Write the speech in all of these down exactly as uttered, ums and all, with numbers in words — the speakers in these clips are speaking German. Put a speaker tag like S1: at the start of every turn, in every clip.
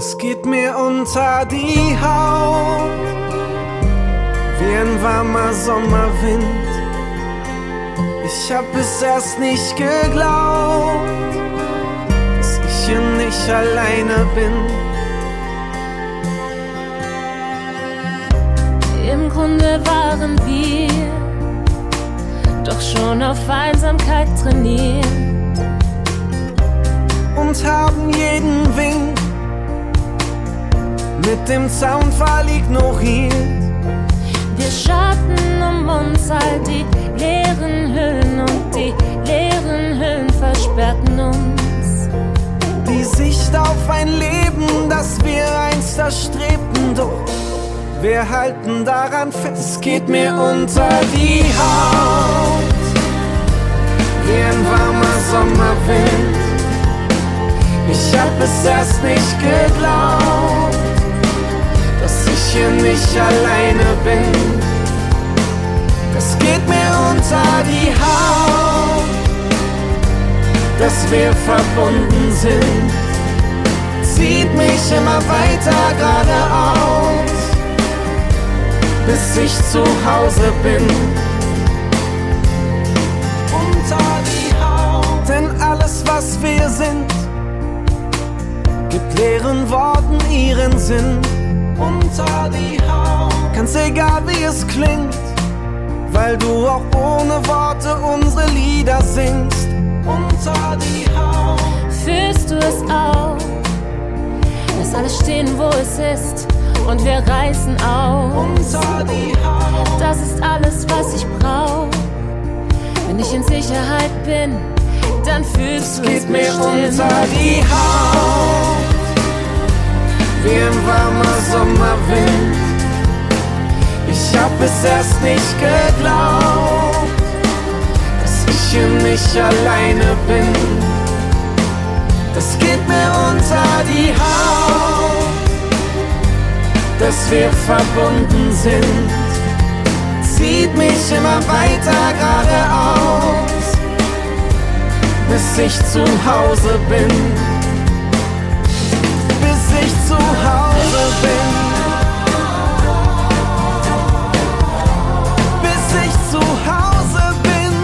S1: Es geht mir unter die Haut, wie ein warmer Sommerwind. Ich hab es erst nicht geglaubt, dass ich hier nicht alleine bin.
S2: Im Grunde waren wir doch schon auf Einsamkeit trainiert
S1: und haben jeden Wink mit dem Zaunpfahl ignoriert.
S2: Wir schatten um uns all die leeren Hüllen und die leeren Hüllen versperrten uns
S1: die Sicht auf ein Leben, das wir einst erstrebten, doch wir halten daran fest. Es geht mir unter die Haut, wie ein warmer Sommerwind. Ich hab es erst nicht geglaubt, dass ich hier nicht alleine bin. Es geht mir unter die Haut, dass wir verbunden sind. Zieht mich immer weiter geradeaus, bis ich zu Hause bin. Unter die Haut. Denn alles, was wir sind, gibt leeren Worten ihren Sinn. Unter die Haut. Ganz egal wie es klingt, weil du auch ohne Worte unsere Lieder singst. Unter die Haut.
S2: Fühlst du es auch? Lass alles stehen, wo es ist, und wir reißen auf.
S1: Unter die Haut.
S2: Das ist alles, was ich brauch. Wenn ich in Sicherheit bin, dann fühlst du es.
S1: Geht mir unter die Haut, wie ein warmer Sommerwind. Ich hab es erst nicht geglaubt, dass ich hier nicht alleine bin. Das geht mir unter die Haut, dass wir verbunden sind. Zieht mich immer weiter geradeaus, bis ich zu Hause bin. Bis ich zu Hause bin. Bis ich zu Hause bin.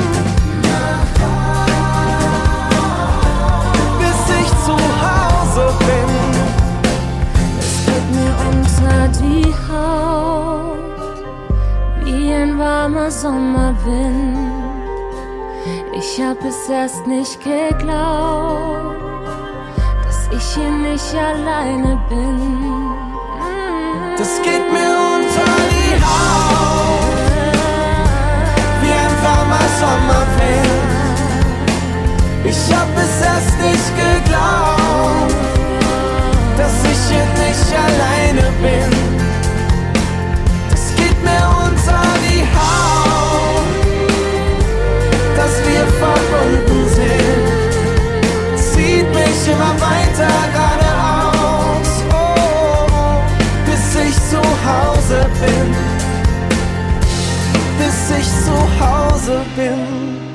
S1: Bis ich zu Hause bin.
S2: Es geht mir unter die Haut, wie ein warmer Sommerwind. Ich hab es erst nicht geglaubt, dass ich hier nicht alleine bin.
S1: Das geht mir unter die Haut, wie ein warmer Sommerwind. Ich hab es erst nicht geglaubt, dass ich hier nicht alleine bin. Das geht mir unter die Haut, dass wir verbunden sind. Zieht mich immer weiter geradeaus, oh, bis ich zu Hause bin. Bis ich zu Hause bin.